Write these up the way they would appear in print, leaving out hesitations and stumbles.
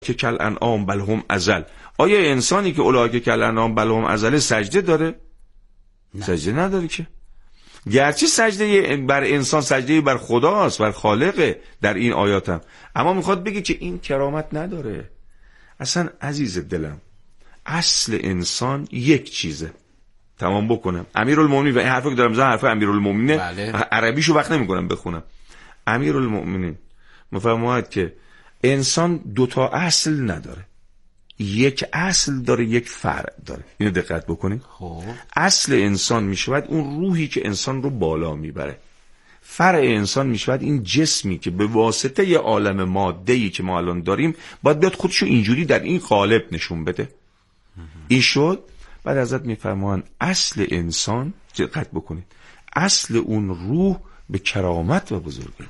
که کل انعام بل هم اضل. آیا انسانی که اولئک کل انعام بل هم اضل سجده داره؟ نه. سجده نداره که. گرچه سجده بر انسان سجده بر خداست، بر خالقه در این آیاتم، اما میخواد بگه که این کرامت نداره. اصلا عزیز دلم اصل انسان یک چیزه. تمام بکنم. امیرالمومنین، و این حرفی که دارم میزنم حرف امیرالمومنین، بله. عربیشو وقت نمیکنم بخونم. امیرالمومنین میفرماید که انسان دوتا اصل نداره، یک اصل داره، یک فرع داره. اینو دقت بکنید. اصل انسان میشود اون روحی که انسان رو بالا میبره. فرع انسان میشود این جسمی که به واسطه یه عالم ماده‌ای که ما الان داریم باید بیاد خودشو اینجوری در این قالب نشون بده. این شد. بعد ازت میفرمان اصل انسان، دقت بکنید، اصل اون روح به کرامت و بزرگی.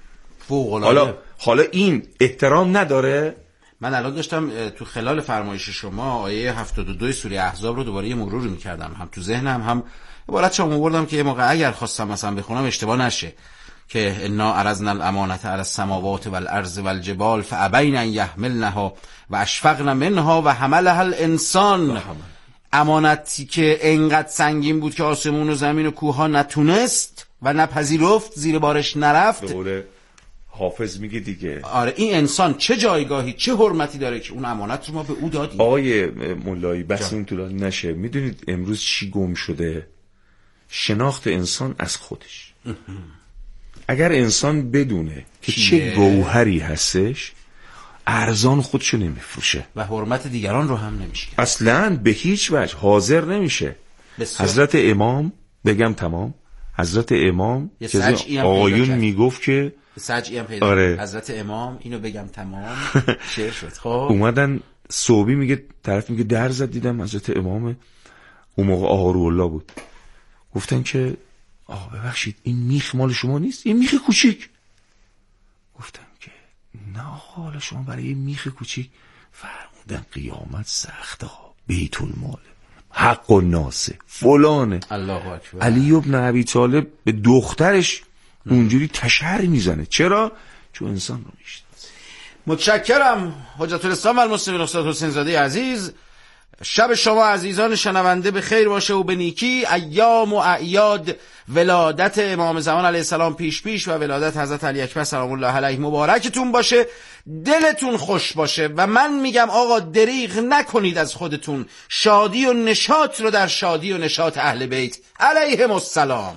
حالا این احترام نداره. من الان داشتم تو خلال فرمایش شما آیه 72 سوره احزاب رو دوباره یه مرور می‌کردم، هم تو ذهنم هم عبارت شما آوردم که یه موقع اگر خواستم مثلا بخونم اشتباه نشه، که انا عرضنا الامانه علی السماوات والارض والجبال فابین ان یحملنها و اشفقن منها و حملها الانسان. امانتی که انقدر سنگین بود که آسمون و زمین و کوه نتونست و نپذیرفت، زیر بارش نرفت. دوره حافظ میگه دیگه. آره، این انسان چه جایگاهی، چه حرمتی داره که اون امانت رو ما به او دادیم. آقای مولایی بس این طولانی نشه. میدونید امروز چی گم شده؟ شناخت انسان از خودش. اگر انسان بدونه که چه گوهری هستش، ارزان خودشو نمیفروشه و حرمت دیگران رو هم نمیشه، اصلاً به هیچ وجه حاضر نمیشه. حضرت امام، بگم تمام، حضرت امام که آیون میگفت که سجعی هم پیدا. آره. حضرت امام اینو بگم تمام شعر شد. خب اومدن صوبی میگه، طرف میگه در زد، دیدم حضرت امام اون موقع آهرالله بود، گفتن که ببخشید این میخ مال شما نیست؟ این میخ کوچیک. گفتن که نه حالا شما برای این میخ کوچیک فرمودن قیامت سخته ها، بیت المال، حق الناس، فلانه. الله اکبر. علی ابن ابی طالب به دخترش اونجوری تشهر میزنه. چرا؟ چون انسان رو میشناسه. متشکرم حجت الاسلام و المسلمین استاد حسین زاده عزیز. شب شما عزیزان شنونده به خیر باشه و به نیکی. ایام و اعیاد ولادت امام زمان علیه السلام پیش و ولادت حضرت علی اکبر سلام الله علیه مبارکتون باشه، دلتون خوش باشه و من میگم آقا دریغ نکنید از خودتون، شادی و نشاط رو در شادی و نشاط اهل بیت علیهم السلام.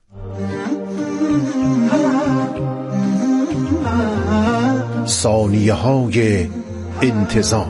ثانیه های انتظار.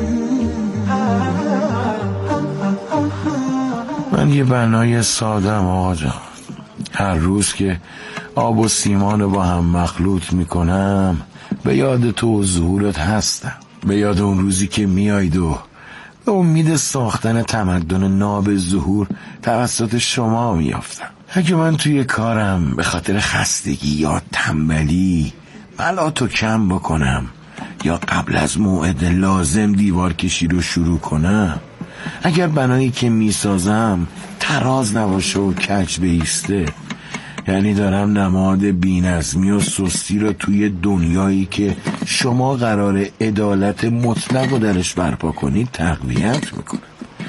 من یه بنای سادم آقا جان. هر روز که آب و سیمان رو با هم مخلوط میکنم به یاد تو و ظهورت هستم، به یاد اون روزی که میاید و به امید ساختن تمدن ناب ظهور توسط شما میافتم. اگه من توی کارم به خاطر خستگی یا تنبلی ملاتو کم بکنم یا قبل از موعد لازم دیوار کشی رو شروع کنم، اگر بنایی که میسازم تراز نباشه و کج بیسته، یعنی دارم نماد بی‌نظمی و سستی رو توی دنیایی که شما قرار عدالت مطلق رو درش برپا کنید تقویت میکنم.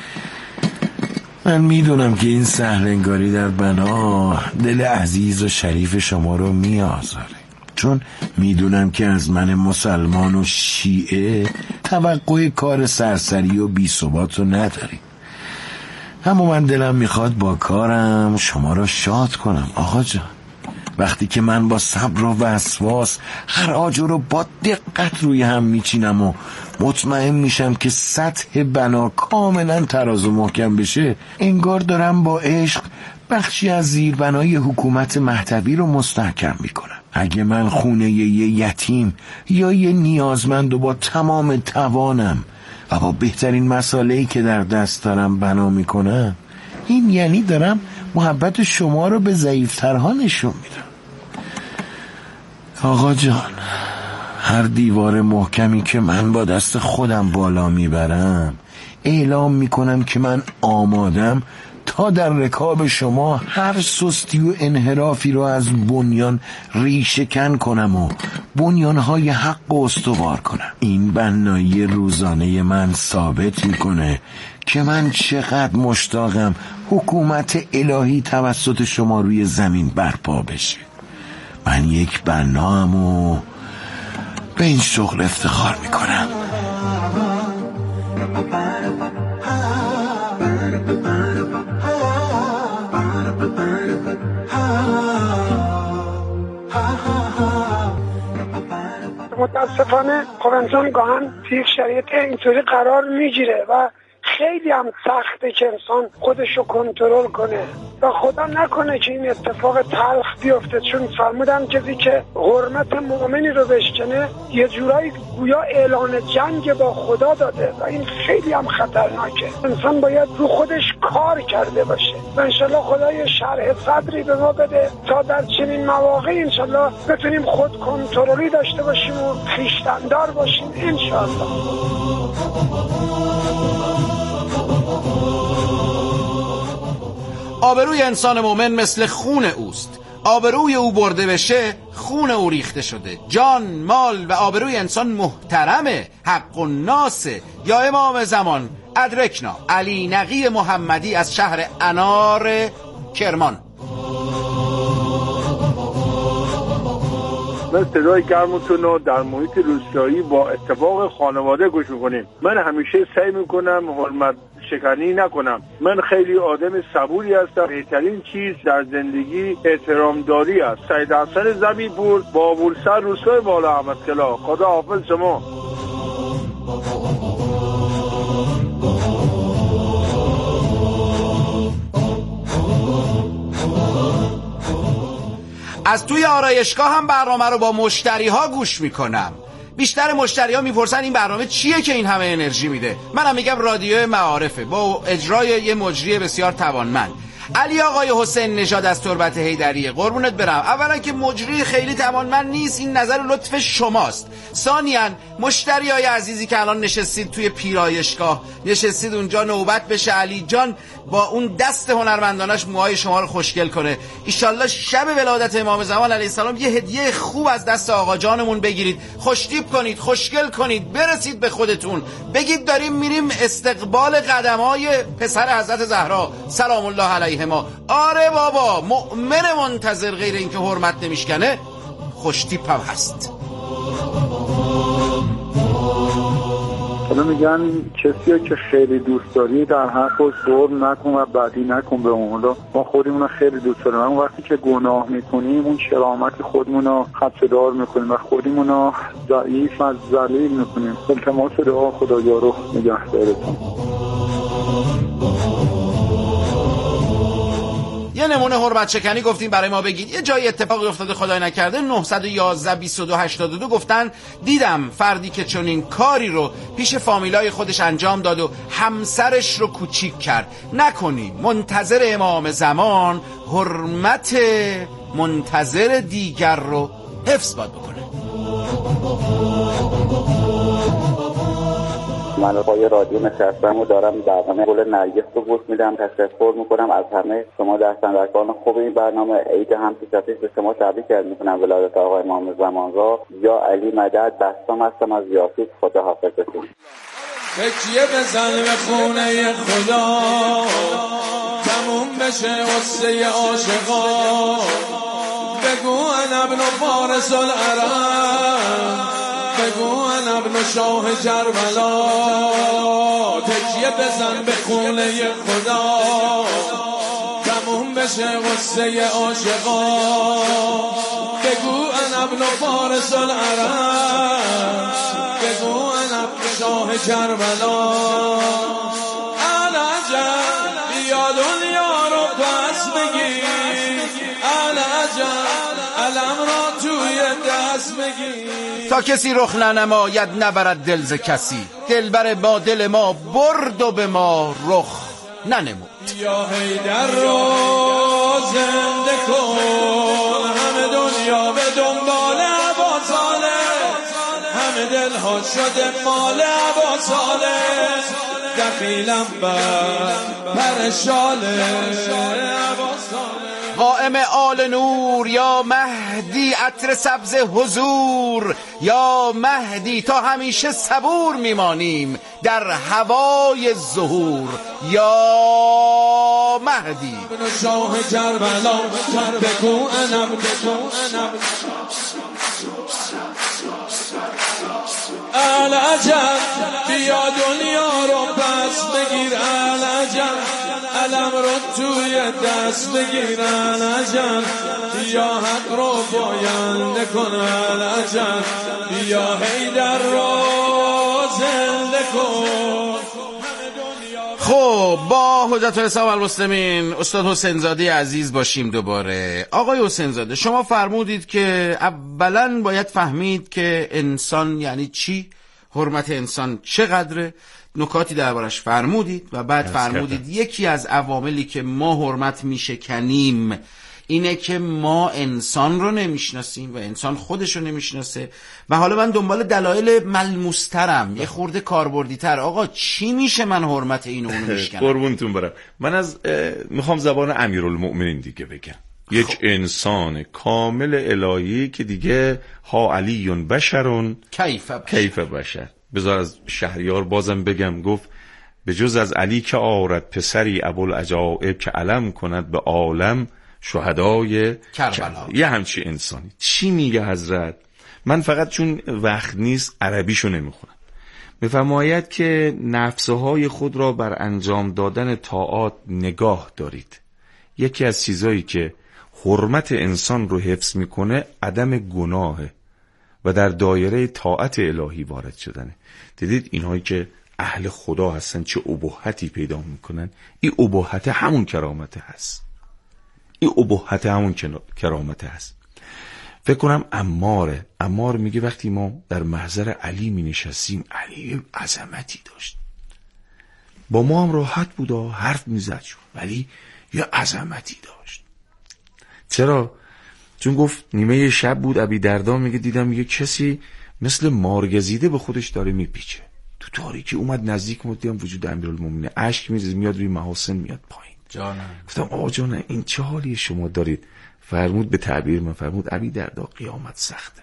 من میدونم که این سهلنگاری در بنا دل عزیز و شریف شما رو میآزاره، چون میدونم که از من مسلمان و شیعه توقع کار سرسری و بی ثبات رو نداری. اما من دلم میخواد با کارم شما رو شاد کنم آقا جان. وقتی که من با صبر و وسواس هر آجر رو با دقت روی هم میچینم و مطمئن میشم که سطح بنا کاملا تراز و محکم بشه، انگار دارم با عشق بخشی از زیربنای حکومت مهدوی رو مستحکم میکنم. اگه من خونه یه یتیم یا یه نیازمند و با تمام توانم و با بهترین مساله‌ای که در دست دارم بنا میکنم، این یعنی دارم محبت شما رو به ضعیفترها نشون میدم. آقا جان، هر دیوار محکمی که من با دست خودم بالا میبرم اعلام میکنم که من آمادم تا در رکاب شما هر سستی و انحرافی رو از بنیان ریشه کن کنم و بنیانهای حق و استوار کنم. این بنایی روزانه من ثابت میکنه که من چقدر مشتاقم حکومت الهی توسط شما روی زمین برپا بشه. من یک بنام و به این شغل افتخار میکنم. متاسفانه خب انسان گاهن توی شرایط اینطوری قرار میگیره و خیلی هم سخته که انسان خودشو کنترل کنه و خدا نکنه که این اتفاق تلخ بیفته، چون فرمودن کسی که حرمت مؤمنی رو بشکنه یه جورایی گویا اعلان جنگ با خدا داده و این خیلی هم خطرناکه. انسان باید رو خودش کار کرده باشه و انشالله خدا یه شرح صدری به ما بده تا در چنین مواقعی انشالله بتونیم خود کنترلی داشته باشیم و خویشتندار باشیم انشالله. آبروی انسان مومن مثل خون اوست، آبروی او برده بشه خون او ریخته شده. جان، مال و آبروی انسان محترمه، حق و ناسه. یا امام زمان ادرکنا علی نقی محمدی از شهر انار کرمان. من صدای گرمتون رو در محیط روستایی با اتفاق خانواده گوش میکنیم. من همیشه سعی میکنم حرمت شکنی نکنم. من خیلی آدم صبوری هستم. بهترین چیز در زندگی احترامداری است. سید حسن زبیپور، بابولسر، روستای بالا احمدکلا. خدا حافظ شما. از توی آرایشگاه هم برنامه رو با مشتری ها گوش میکنم. بیشتر مشتری ها میپرسن این برنامه چیه که این همه انرژی میده. منم میگم رادیو معارفه با اجرای یه مجری بسیار توانمند. علی آقای حسین نژاد از تربت حیدریه، قربونت برم. اولا که مجری خیلی توانمند نیست، این نظر لطف شماست. ثانیاً مشتریای عزیزی که الان نشستید توی پیرایشگاه، نشستید اونجا نوبت بشه علی جان با اون دست هنرمندانش موهای شما رو خوشگل کنه. ایشالله شب ولادت امام زمان علیه السلام یه هدیه خوب از دست آقا جانمون بگیرید، خوشتیپ کنید، خوشگل کنید، برسید به خودتون، بگید داریم میریم استقبال قدمای پسر حضرت زهرا سلام الله علیها. آره بابا، مؤمن منتظر غیر اینکه حرمت نمیشکنه خوشتیپ هم هست. حالا میگن کسی که خیلی دوست داری در حقش ظلم نکن و بدی نکن به اون. ما خودمون خیلی دوست داریم، اما وقتی که گناه میکنیم اون کرامت خودمون رو خدشه‌دار میکنیم و خودمون رو ضعیف و ذلیل میکنیم. التماس دعا خدایا رو نگهدارتون. یه نمونه حرمت شکنی گفتیم برای ما بگید. یه جایی اتفاقی افتاده خدای نکرده 911 22 82 گفتن دیدم فردی که چنین کاری رو پیش فامیلای خودش انجام داد و همسرش رو کوچیک کرد. نکنی منتظر امام زمان حرمت منتظر دیگر رو حفظ باد بکنه. من با یه رادیو نشستم و دارم برنامه گل نرگس رو گوش میدم. تشکر میکنم از همه شما دستاندرکاران خوب این برنامه. عید هم پیشاپیش به شما تبریک میکنم ولادت آقای امام زمان را. یا علی مدد بستم هستم از یاسوس. خدا حافظ باشید. تکیه بزن به خونه خدا تموم بشه واسه عاشقا. بگو انا ابن فارس العرب، بگو انا ابن شاه کربلا. تکیه بزن به خونه خدا تموم بشه غصه عاشقا. بگو انا ابن فارس العرب، بگو انا ابن شاه کربلا. العجب بیا دنیا رو پس بگیر، العجب علم را توی دست بگیر. تا کسی رخ ننماید نبرد دل ز کسی، دلبر با دل ما برد و به ما رخ ننمود. یا حیدر رو زنده کن، همه دنیا به دنبال عباساله، همه دل ها شده مال عباساله. دخیلم پر شاله قائم آل نور یا مهدی عطر سبز حضور، یا مهدی تا همیشه صبور میمانیم در هوای ظهور، یا مهدی شاه کربلا بگو انم العجب بیا دنیا رو پس بگیر العجب علم رو توی دست بگیر العجب بیا حق رو باینده کن العجب بیا حیدر رو زنده کن. خب با حجت الاسلام والمسلمین استاد حسین زاده عزیز باشیم دوباره. آقای حسین زاده، شما فرمودید که اولا باید فهمید که انسان یعنی چی، حرمت انسان چقدره، نکاتی دربارش فرمودید و بعد فرمودید یکی از عواملی که ما حرمت میشکنیم اینه که ما انسان رو نمیشناسیم و انسان خودش رو نمیشناسه. و حالا من دنبال دلایل ملموسترم، یه خورده کاربردی‌تر. آقا چی میشه من حرمت اینو اونو میشکنم؟ قربونتون برم. من میخوام زبان امیرالمؤمنین دیگه بگم. یک انسان کامل الهی که دیگه ها علی بشرون کیف بشر. بذار از شهریار بازم بگم، گفت به جز از علی که آرد پسری ابوالعجائب که علم کند به عالم شهدای کربلا. یه همچی انسانی. چی میگه حضرت؟ من فقط چون وقت نیست عربیشو نمیخونم. میفرماید که نفسهای خود را بر انجام دادن طاعات نگاه دارید. یکی از چیزایی که حرمت انسان رو حفظ میکنه عدم گناهه و در دایره طاعت الهی وارد شدنه. دیدید اینهایی که اهل خدا هستن چه ابهتی پیدا میکنن؟ این ابهت همون کرامت هست. این ابهت همون کرامت هست. فکر کنم عمار میگه وقتی ما در محضر علی می نشستیم، علی عظمتی داشت، با ما هم راحت بود و حرف میزد شد، ولی یه عظمتی داشت. چرا؟ چون گفت نیمه شب بود، ابی دردا میگه دیدم یه کسی مثل مارگزیده به خودش داره میپیچه تو تاریکی. اومد نزدیک، دیدم وجود امیرالمومنین، اشک میریزه، میاد روی محاسن میاد پایین. گفتم آقا جان این چه حالی شما دارید؟ فرمود، به تعبیر من فرمود، ابی دردا قیامت سخته.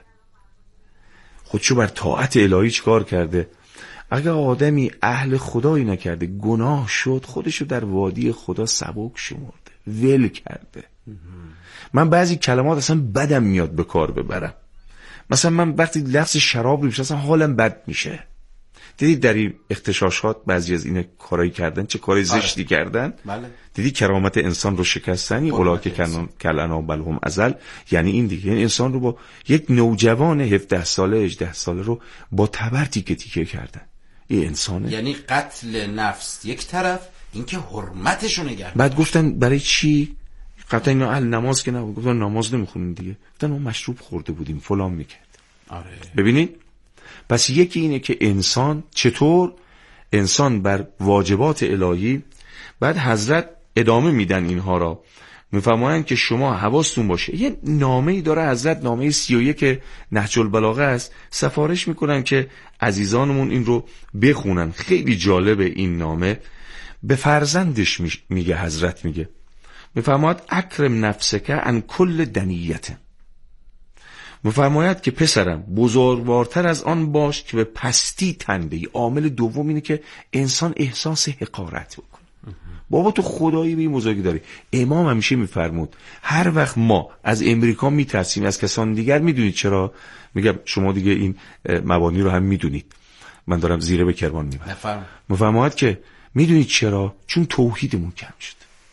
خودشو بر طاعت الهی چیکار کرده؟ اگه آدمی اهل خدایی نکرده، گناه شد، خودشو در وادی خدا سبک شمرده، ول کرده. من بعضی کلمات اصلا بدم میاد به کار ببرم. مثلا من وقتی لفظ شراب رو میشناسم حالم بد میشه. دیدی در این اختشاشات بعضی از این کارایی کردن، چه کاری زشتی کردن؟ بله. دیدی کرامت انسان رو شکستن. این اولاکه کلنام بلهم ازل، یعنی این دیگه، یعنی انسان رو با یک نوجوان 17 ساله 18 ساله رو با تبر تیکه تیکه کردن. این انسانه. یعنی قتل نفس یک طرف، اینکه حرمتشو نگه. بعد گفتن برای چی؟ قطعا اینا اهل نماز که نبود. گفتن نماز نمیخونیم دیگه. گفتن ما مشروب خورده بودیم فلان میکرد. آره. ببینید، پس یکی اینه که انسان چطور انسان بر واجبات الهی. بعد حضرت ادامه میدن اینها را، میفرمایند که شما حواستون باشه. یه نامه‌ای داره حضرت، نامه 31 نهج البلاغه است. سفارش میکنن که عزیزانمون این رو بخونن. خیلی جالبه این نامه. به فرزندش میگه حضرت، میفرماید اکرم نفسک عن کل دنیت. میفرماید که پسرم بزرگوارتر از آن باش که به پستی تنده. عامل دوم اینه که انسان احساس حقارت بکنه. بابا تو خدایی به این بزرگی داری. امام همیشه میفرمود هر وقت ما از امریکا میترسیم از کسان دیگر، میدونید چرا؟ میگم شما دیگه این مبانی رو هم میدونید، من دارم زیره به کرمان میبرم. میفرماید که میدونید چرا؟ چون توحیدمون کم شد.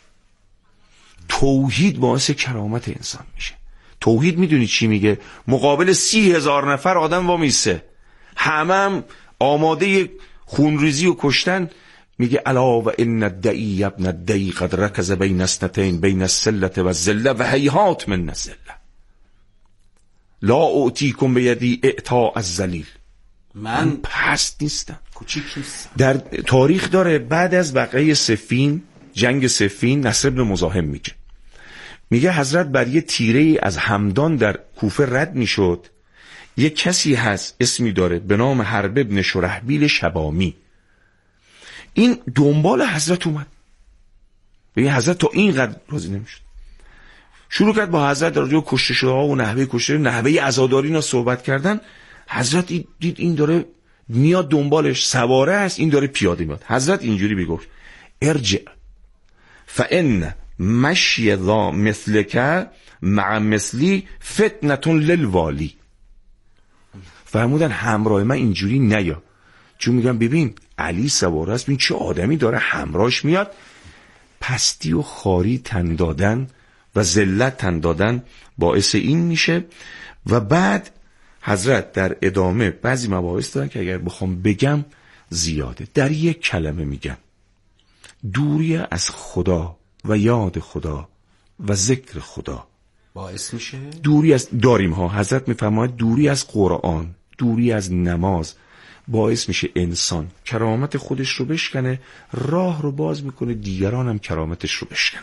توحید باعث کرامت انسان میشه. توحید میدونید چی میگه؟ مقابل 30,000 نفر آدم وامیسه، همم آماده خونریزی و کشتن، میگه الا و ان الدعی ابن الدعی قد رکز بین اسنتین بین السلة و الذلة و هیهات من الذلة لا اعطیکم بیدی اعطاء الذلیل. من پست نیستم، کوچیک نیستم. در تاریخ داره بعد از وقعه صفین، جنگ صفین، نصر بن مزاحم میگه حضرت بر یه تیره از همدان در کوفه رد میشد. یه کسی هست اسمی داره به نام حرب ابن شرحبیل شبامی. این دنبال حضرت اومد. ببین حضرت تا اینقدر راضی نمیشد، شروع کرد با حضرت در راجع به کشته شده‌ها و نحوه کشته، نحوه عزاداری اینا صحبت کردن. حضرت دید این داره میاد دنبالش، سواره است، این داره پیاده میاد. حضرت اینجوری میگفت ارجع فان مشی ذا مثلک مع مثلی فتنة للوالی. فرمودن همراه من اینجوری نیا، چون میگم ببین علی سواره است، ببین چه آدمی داره همراهش میاد. پستی و خاری تن دادن و ذلت تن دادن باعث این میشه. و بعد حضرت در ادامه بعضی مباحث دارن که اگر بخوام بگم زیاده، در یک کلمه میگم دوری از خدا و یاد خدا و ذکر خدا باعث میشه دوری از داریم ها. حضرت میفرماید دوری از قرآن، دوری از نماز باعث میشه انسان کرامت خودش رو بشکنه، راه رو باز میکنه دیگران هم کرامتش رو بشکنه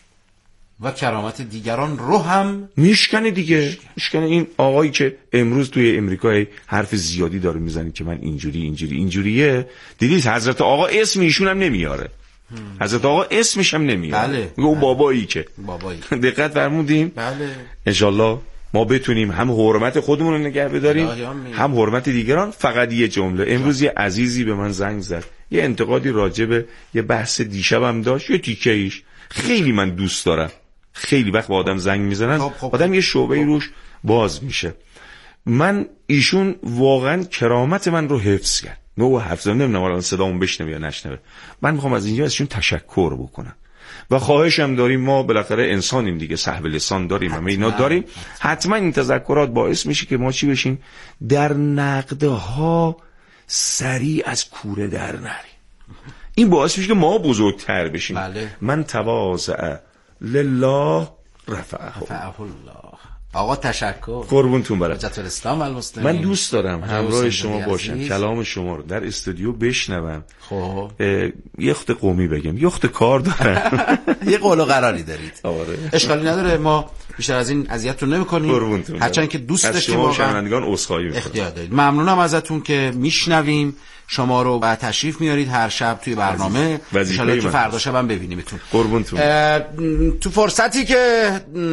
و کرامت دیگران رو هم میشکنه دیگه. میشکنه. این آقایی که امروز توی امریکا حرف زیادی داره میزنه که من اینجوریه، دیدید حضرت آقا اسم ایشون هم نمیاره، حضرت آقا اسمش هم نمیاره. بله. او بابایی که دقت فرمودیم. بله. انشالله ما بتونیم هم حرمت خودمون رو نگه بداریم هم حرمت دیگران. فقط یه جمله، امروز یه عزیزی به من زنگ زد، یه انتقادی راجع به یه بحث دیشبم داشت، یه تیکه ایش خیلی من دوست دارم. خیلی وقت با آدم زنگ میزنن آدم یه شعبه روش باز میشه. من ایشون واقعا کرامت من رو حفظ کرد. نو حفظ نمیدونم الان صدامون بشنوه یا نشنوه. من میخوام از اینجا ازشون تشکر بکنم و خواهشم داریم، ما بالاخره انسانیم دیگه، صاحب لسان داریم، همه اینا داریم. حتما این تذکرات باعث میشه که ما چی بشیم؟ در نقدها سریع از کوره در نریم. این باعث میشه که ما بزرگتر بشیم. بله. من تواضع لله رفعه الله. آقا تشکر، قربونتون برم. حجت الاسلام والمسلمین. من دوست دارم همراه شما باشم، کلام شما رو در استودیو بشنوم. خب یه خط قومی بگم، یه خط کار دارم. یه قول و قراری دارید. آره. اشکالی نداره، ما بیشتر از این اذیتتون نمی‌کنیم. هرچند که دوست داشتیم واقعا شنوندگان عذرخواهی می‌کنم. اختیار دارید. ممنونم ازتون که میشنویم شما رو و تشریف میارید هر شب توی برنامه. ان شاءالله که فردا شبم ببینیمتون. قربونتون. تو فرصتی که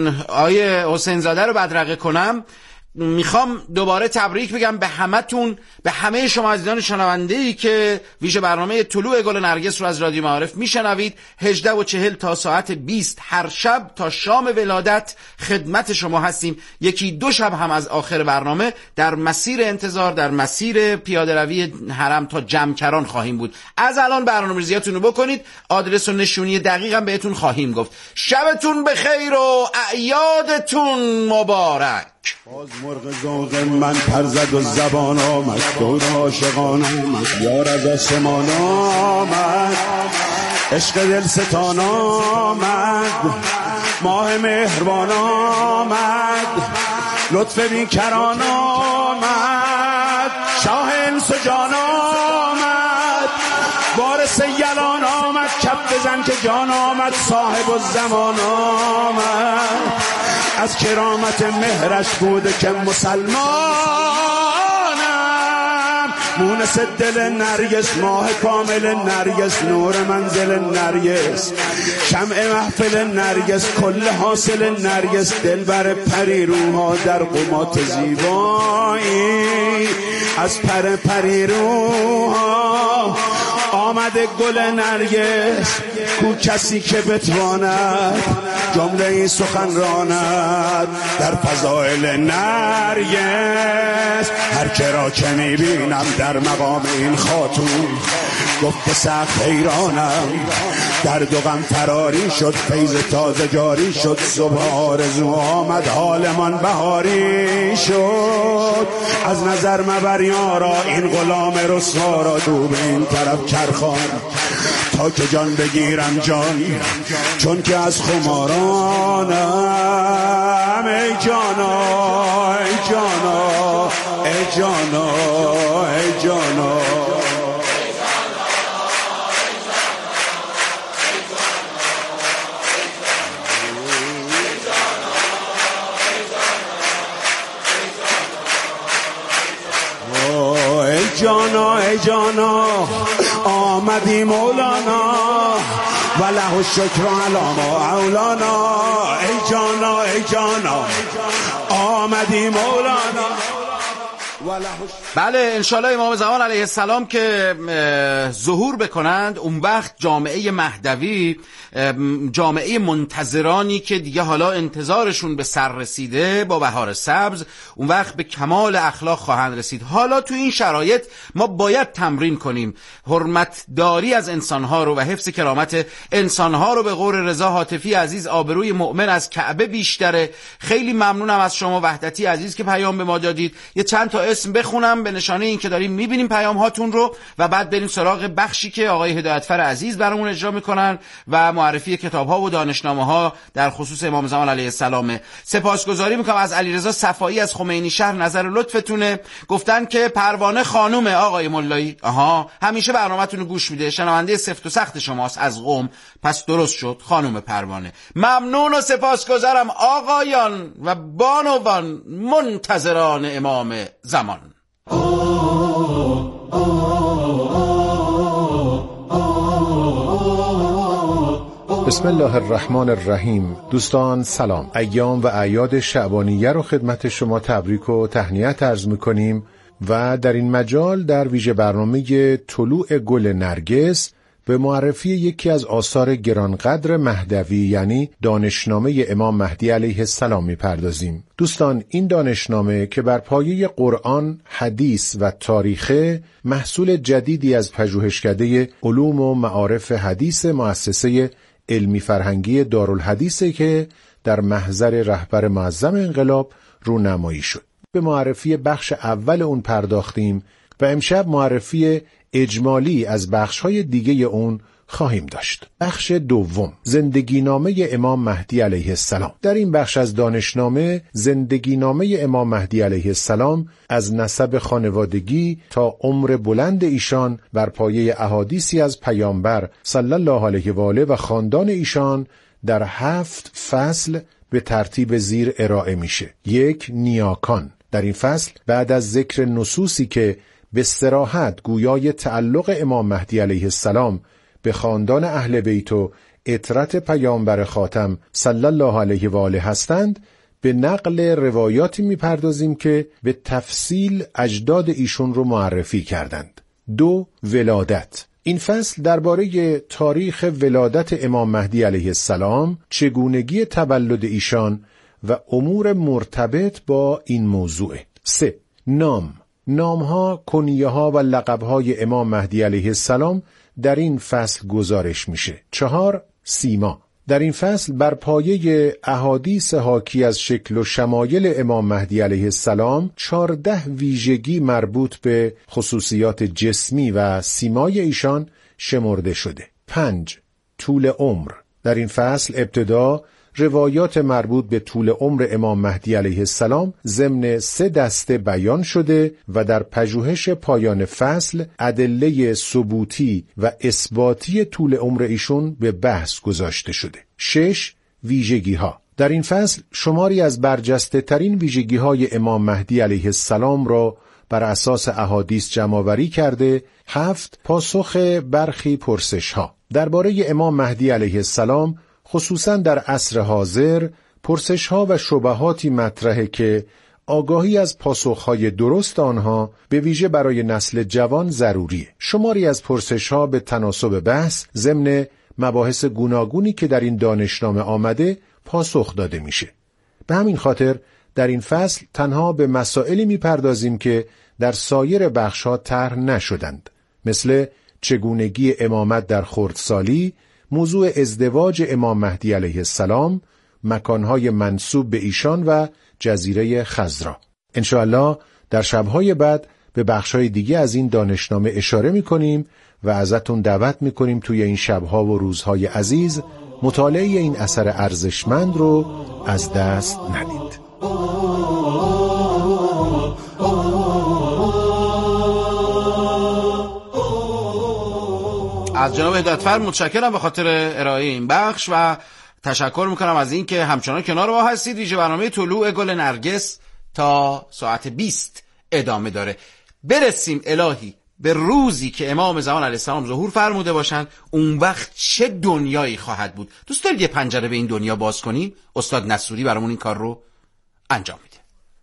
آیه حسین زاده رو بدرقه کنم، میخوام دوباره تبریک بگم به همتون، به همه شما عزیزان شنونده‌ای که ویژه برنامه طلوع گل نرگس رو از رادیو معارف میشنوید. 18:40 تا ساعت 20 هر شب تا شام ولادت خدمت شما هستیم. یکی دو شب هم از آخر برنامه در مسیر انتظار، در مسیر پیاده روی حرم تا جمکران خواهیم بود. از الان برنامه‌ریزیاتون رو بکنید، آدرس و نشونی دقیقاً بهتون خواهیم گفت. شبتون بخیر و اعیادتون مبارک. باز مرغ ذوق من پر زد و زبان آمد، دور عاشقان آمد، یار از آسمان آمد، عشق دل ستان آمد، ماه مهربان آمد، لطف بیکران آمد، شاه انس و جان آمد، وارث یلان آمد، کف بزن که جان آمد، صاحب الزمان آمد، از کرامت مهرش بوده که مسلمانم، مونس دل نرگس، ماه کامل نرگس، نور منزل نرگس، شمع محفل نرگس، کل حاصل نرگس، دل بر پری روها در قمات زیبایی، از پر پری روها آمده گل نرگس، کو کسی که بتواند جمله این سخن راند در فضائل نرگس. هر کرا که میبینم در مقام این خاتون گفت سخت حیرانم، درد و غم فراری شد، فیض تازه جاری شد، صبح آرزو آمد، حالمان بهاری شد، از نظر مبر یارا این غلام رسوا را، تو به این طرف چرخان تا که جان بگیرم جان، چون که از خمارانم. ای جانا ای جانا ای جانا ای جانا، ای جانا ای جانا آمدی مولانا و له الشکر علی ما اولانا. ای جانا ای جانا آمدی مولانا. بله انشالله امام زمان علیه السلام که ظهور بکنند، اون وقت جامعه مهدوی، جامعه منتظرانی که دیگه حالا انتظارشون به سر رسیده با بهار سبز، اون وقت به کمال اخلاق خواهند رسید. حالا تو این شرایط ما باید تمرین کنیم حرمت داری از انسانها رو و حفظ کرامت انسانها رو. به قول رضا حاتفی عزیز، آبروی مؤمن از کعبه بیشتره. خیلی ممنونم از شما وحدتی عزیز که پیام به ما دادید. یه چند تا اسم بخونم به نشانه این که داریم میبینیم پیام هاتون رو و بعد بریم سراغ بخشی که آقای هدایتفر عزیز برامون اجرا میکنن و معرفی کتاب ها و دانشنامه ها در خصوص امام زمان علیه السلام. سپاسگزاری میکنم از علیرضا صفایی از خمینی شهر، نظر لطفتونه. گفتن که پروانه خانومه آقای ملایی. همیشه برنامه‌تون رو گوش میده، شنونده سفت و سخت شماست از قم، پس درست شد خانم پروانه. ممنون و سپاسگزارم آقایان و بانوان منتظران امام زمان. بسم الله الرحمن الرحیم. دوستان سلام. ایام و اعیاد شعبانیه رو خدمت شما تبریک و تهنیت عرض می‌کنیم و در این مجال در ویژه برنامه طلوع گل نرگس به معرفی یکی از آثار گرانقدر مهدوی یعنی دانشنامه امام مهدی علیه السلام می‌پردازیم. دوستان این دانشنامه که بر پایه قرآن، حدیث و تاریخه، محصول جدیدی از پژوهشکده علوم و معارف حدیث مؤسسه علمی فرهنگی دارالحدیثه که در محضر رهبر معظم انقلاب رونمایی شد. به معرفی بخش اول اون پرداختیم و امشب معرفی اجمالی از بخش‌های دیگه اون خواهیم داشت. بخش دوم، زندگینامه امام مهدی علیه السلام. در این بخش از دانشنامه زندگینامه امام مهدی علیه السلام از نسب خانوادگی تا عمر بلند ایشان بر پایه احادیثی از پیامبر صلی الله علیه و آله و خاندان ایشان در 7 فصل به ترتیب زیر ارائه میشه. 1. نیاکان. در این فصل بعد از ذکر نصوصی که به صراحت گویای تعلق امام مهدی علیه السلام به خاندان اهل بیت و عترت پیامبر خاتم صلی الله علیه و آله هستند، به نقل روایاتی میپردازیم که به تفصیل اجداد ایشون رو معرفی کردند. 2. ولادت. این فصل درباره تاریخ ولادت امام مهدی علیه السلام، چگونگی تولد ایشان و امور مرتبط با این موضوع. 3. نام. نامها، کنیه‌ها و لقب‌های امام مهدی علیه السلام در این فصل گزارش میشه. 4. سیما. در این فصل بر پایه احادیث حاکی از شکل و شمایل امام مهدی علیه السلام 14 ویژگی مربوط به خصوصیات جسمی و سیمای ایشان شمرده شده. 5. طول عمر. در این فصل ابتدا روایات مربوط به طول عمر امام مهدی علیه السلام ضمن 3 دسته بیان شده و در پژوهش پایان فصل ادله ثبوتی و اثباتی طول عمر ایشون به بحث گذاشته شده. 6. ویژگی ها. در این فصل شماری از برجسته ترین ویژگی های امام مهدی علیه السلام را بر اساس احادیث جمع‌آوری کرده. 7. پاسخ برخی پرسش ها. درباره امام مهدی علیه السلام خصوصا در عصر حاضر پرسش‌ها و شبهاتی مطرحه که آگاهی از پاسخ‌های درست آنها به ویژه برای نسل جوان ضروریه. شماری از پرسش‌ها به تناسب بحث ضمن مباحث گوناگونی که در این دانشنامه آمده پاسخ داده میشه. به همین خاطر در این فصل تنها به مسائلی میپردازیم که در سایر بخش‌ها طرح نشدند، مثل چگونگی امامت در خردسالی، موضوع ازدواج امام مهدی علیه السلام، مکانهای منسوب به ایشان و جزیره خضرا. انشاءالله در شبهای بعد به بخشهای دیگه از این دانشنامه اشاره میکنیم و ازتون دعوت میکنیم توی این شبها و روزهای عزیز مطالعه این اثر ارزشمند رو از دست ندید. از جناب هدایتفر متشکرم به خاطر ارائه این بخش و تشکر میکنم از این که همچنان کنار ما هستید. ویژه برنامه طلوع گل نرگس تا ساعت 20 ادامه داره. برسیم الهی به روزی که امام زمان علیه السلام ظهور فرموده باشند اون وقت چه دنیایی خواهد بود. دوست دارید یه پنجره به این دنیا باز کنیم؟ استاد نصوری برامون این کار رو انجام میده.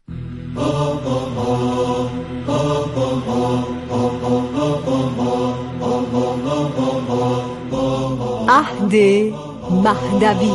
عهد مهدوی.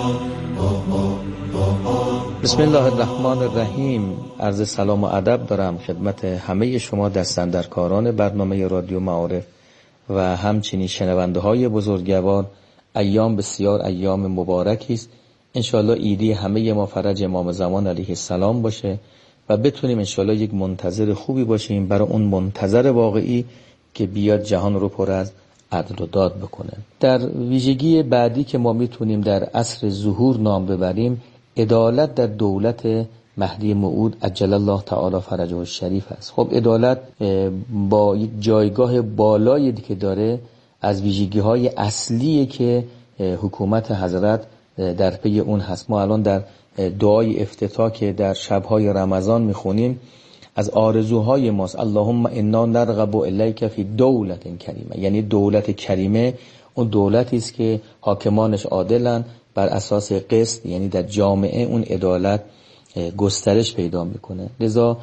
بسم الله الرحمن الرحیم. عرض سلام و ادب دارم خدمت همه شما دستاندرکاران برنامه رادیو معارف و همچنین شنونده های بزرگوار. ایام بسیار ایام مبارکی است. انشالله ایدی همه ما فرج امام زمان علیه السلام باشه و بتونیم انشالله یک منتظر خوبی باشیم برای اون منتظر واقعی که بیاد جهان رو پر از عدل و داد بکنه. در ویژگی بعدی که ما میتونیم در عصر ظهور نام ببریم، عدالت در دولت مهدی موعود عجل الله تعالی فرجه الشریف است. خب عدالت با یک جایگاه بالایی که داره، از ویژگی‌های اصلیه که حکومت حضرت در پی اون هست. ما الان در دعای افتتاح که در شب‌های رمضان میخونیم از آرزوهای ماست اللهم انا نرغب الیک فی دولت کریمه، یعنی دولت کریمه اون دولتی است که حاکمانش عادلن بر اساس قسط، یعنی در جامعه اون عدالت گسترش پیدا میکنه. لذا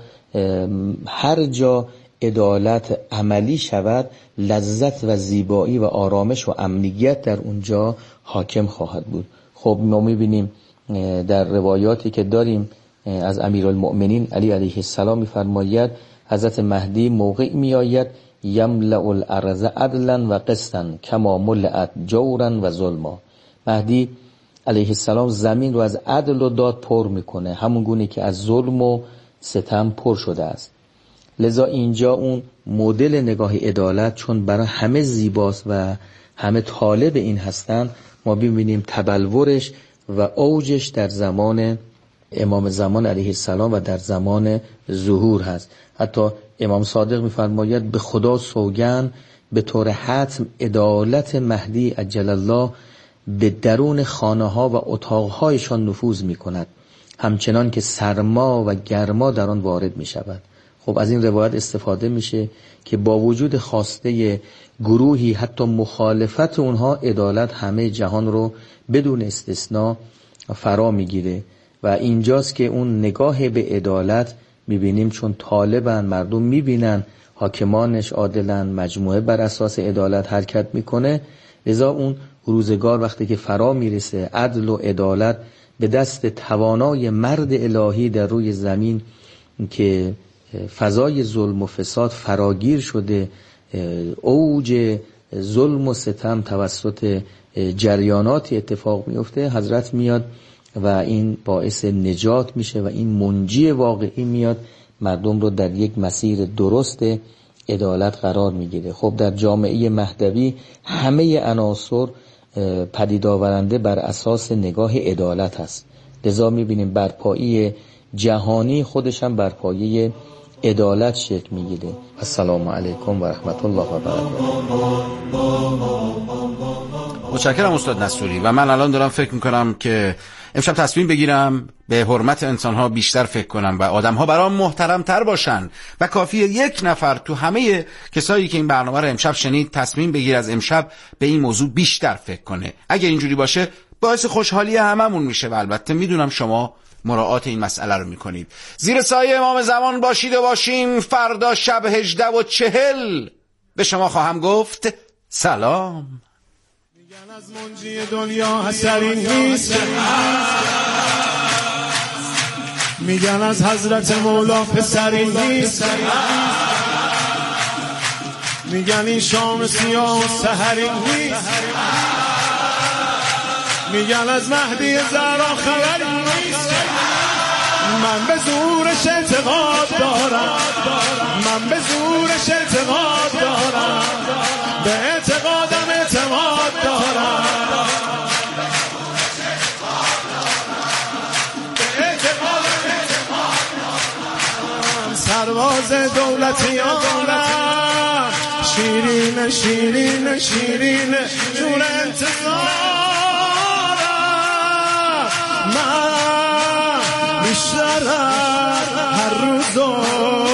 هر جا عدالت عملی شود، لذت و زیبایی و آرامش و امنیت در اونجا حاکم خواهد بود. خب ما میبینیم در روایاتی که داریم از امیرالمؤمنین علی علیه السلام میفرماید حضرت مهدی موقع میآید یملأ الارض عدلا و قسطا کما ملئت جورا و ظلما. مهدی علیه السلام زمین رو از عدل و داد پر میکنه، همون گونه که از ظلم و ستم پر شده است. لذا اینجا اون مدل نگاه عدالت چون برای همه زیباست و همه طالب این هستن، ما ببینیم تبلورش و اوجش در زمان امام زمان علیه السلام و در زمان ظهور هست. حتی امام صادق میفرماید به خدا سوگند به طور حتم عدالت مهدی عجل الله به درون خانه ها و اتاق هایشان نفوذ می کند، همچنان که سرما و گرما در آن وارد می شود. خب از این روایت استفاده میشه که با وجود خواسته گروهی حتی مخالفت اونها، عدالت همه جهان رو بدون استثناء فرا میگیره و اینجاست که اون نگاه به عدالت میبینیم چون طالبن، مردم میبینن حاکمانش عادلن، مجموعه بر اساس عدالت حرکت میکنه. لذا اون روزگار وقتی که فرا میرسه عدل و عدالت به دست توانای مرد الهی در روی زمین که فضای ظلم و فساد فراگیر شده، اوج ظلم و ستم توسط جریاناتی اتفاق میفته، حضرت میاد و این باعث نجات میشه و این منجی واقعی میاد مردم رو در یک مسیر درست عدالت قرار میگیره. خب در جامعه مهدوی همه عناصر پدید آورنده بر اساس نگاه عدالت هست. لذا میبینیم برپایی جهانی خودش هم برپایی عدالت شکل میگیره. السلام علیکم و رحمت الله و برکاته. متشکرم استاد نصوری. و من الان دارم فکر میکنم که امشب تصمیم بگیرم به حرمت انسانها بیشتر فکر کنم و آدمها برام محترم تر باشن و کافیه یک نفر تو همه کسایی که این برنامه رو امشب شنید تصمیم بگیر از امشب به این موضوع بیشتر فکر کنه. اگه اینجوری باشه باعث خوشحالی هممون میشه و البته میدونم شما مراعات این مسئله رو میکنید. زیر سایه امام زمان باشید و باشیم. فردا شب 18:40 به شما خواهم گفت سلام. میگن از منجی دنیا اثری نیست، میگن از حضرت مولا پسری نیست، میگن این شام سیاه و سحری نیست، میگن از مهدی زهرا خبری نیست. من به زورش اعتقاد دارم، من به زورش اعتقاد دارم، به اعتقادم اعتماد دارم، به اعتقادم اعتماد دارم. سرباز دولتیانم، شیرین شیرین شیرین جور انتظارم. من بیشتر هر روز